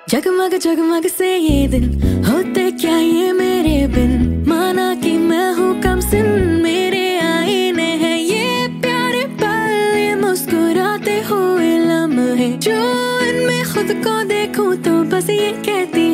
जगमग जगमग से ये दिन होते क्या ये मेरे बिन, माना कि मैं हूँ कम सिन, मेरे आईने हैं ये प्यारे पल, ये मुस्कुराते हुए लम्हे, जो इनमें खुद को देखूं तो बस ये कहती